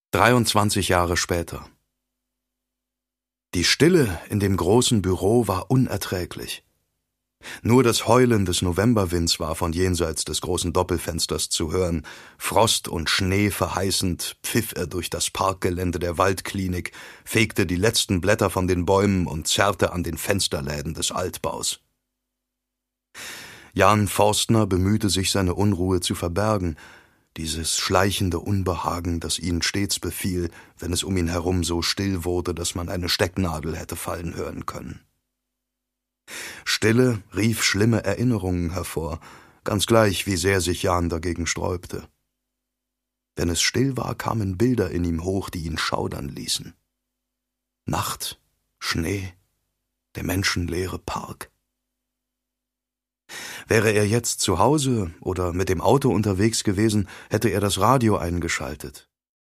23 Jahre später. Die Stille in dem großen Büro war unerträglich. Nur das Heulen des Novemberwinds war von jenseits des großen Doppelfensters zu hören. Frost und Schnee verheißend pfiff er durch das Parkgelände der Waldklinik, fegte die letzten Blätter von den Bäumen und zerrte an den Fensterläden des Altbaus. Jan Forstner bemühte sich, seine Unruhe zu verbergen, dieses schleichende Unbehagen, das ihn stets befiel, wenn es um ihn herum so still wurde, dass man eine Stecknadel hätte fallen hören können. Stille rief schlimme Erinnerungen hervor, ganz gleich, wie sehr sich Jan dagegen sträubte. Wenn es still war, kamen Bilder in ihm hoch, die ihn schaudern ließen. Nacht, Schnee, der menschenleere Park. Wäre er jetzt zu Hause oder mit dem Auto unterwegs gewesen, hätte er das Radio eingeschaltet.